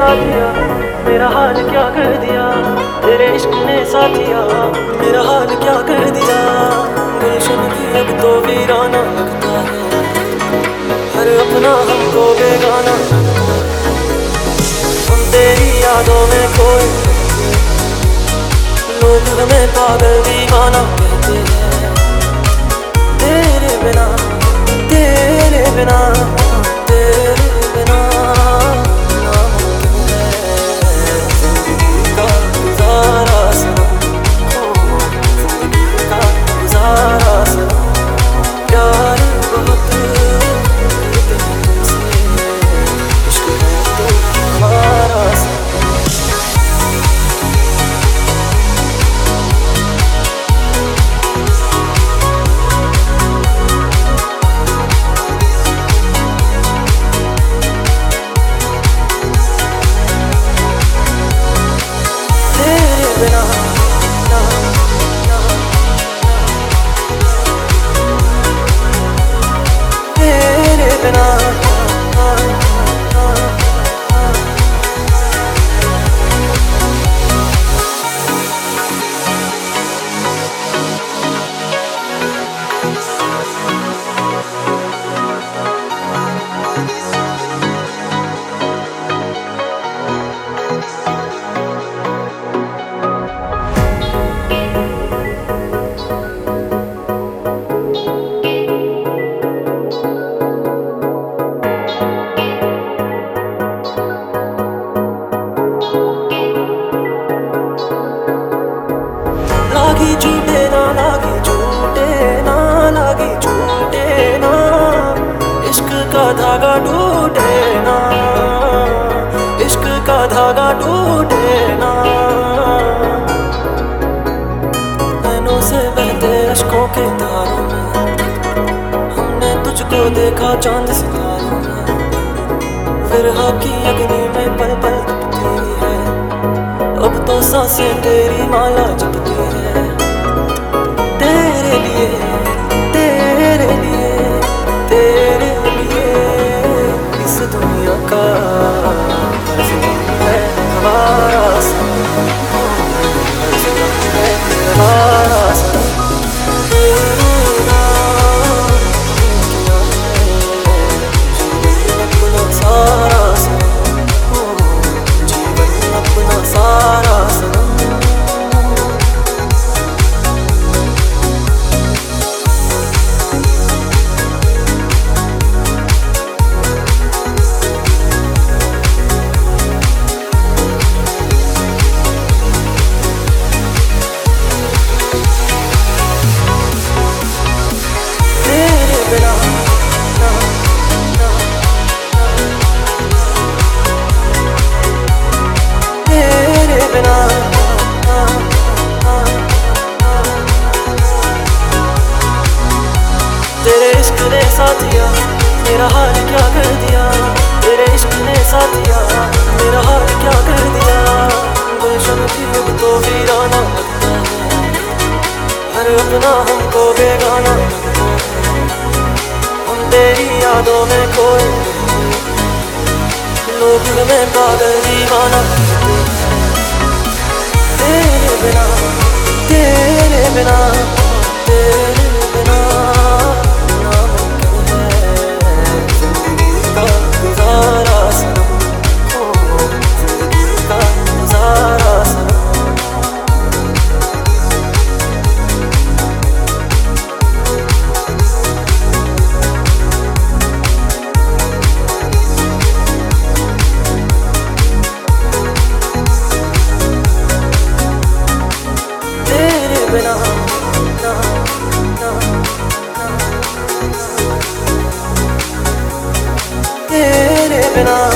साथिया मेरा हाल क्या कर दिया। तेरे इश्क ने साथिया मेरा हाल क्या कर दिया। गुलशन भी अब तो वीराना लगता है, हर अपना हमको बेगाना लगता है। हम तेरी यादों में खोए, लोग हमें पागल दीवाना कहते हैं। तेरे बिना तेरे बिना तेरे बिना नामुमकिन है जिंदगी का गुजारा सनम। जिंदगी का गुजारा सनम, प्यार बहुत करते हैं तुमसे, इश्क है तो हमारा सनम। लागी झूठे ना लागी झूठे ना लागी झूठे ना, इश्क का धागा टूटे ना, इश्क का धागा टूटे ना। नैनों से बहते अश्कों के धारों में हमने तुझको देखा चांद सितारों में। विरह की अग्नि में पल पल तपती है, अब तो सांसें तेरी माला जपती है। तेरे लिए तेरे लिए तेरे लिए इस दुनिया का मजलूम है हमारा सनम, मजलूम है हमारा सनम। तेरे नाम किया है जीवन अपना सारा सनम, जीवन अपना सारा सनम। तेरे इश्क ने साथिया मेरा हाल क्या कर दिया। तेरे इश्क ने साथिया मेरा हाल क्या कर दिया। गुलशन भी अब तो वीराना लगता है, हर अपना हमको बेगाना लगता है। हम तेरी यादों में खोए, लोग हमें पागल दीवाना कहते हैं। तेरे बिना तेरे बिना तेरे बिना नामुमकिन है जिंदगी का गुजारा सनम, जिंदगी का गुजारा सनम। तेरे बिना ना ना ना तेरे बिना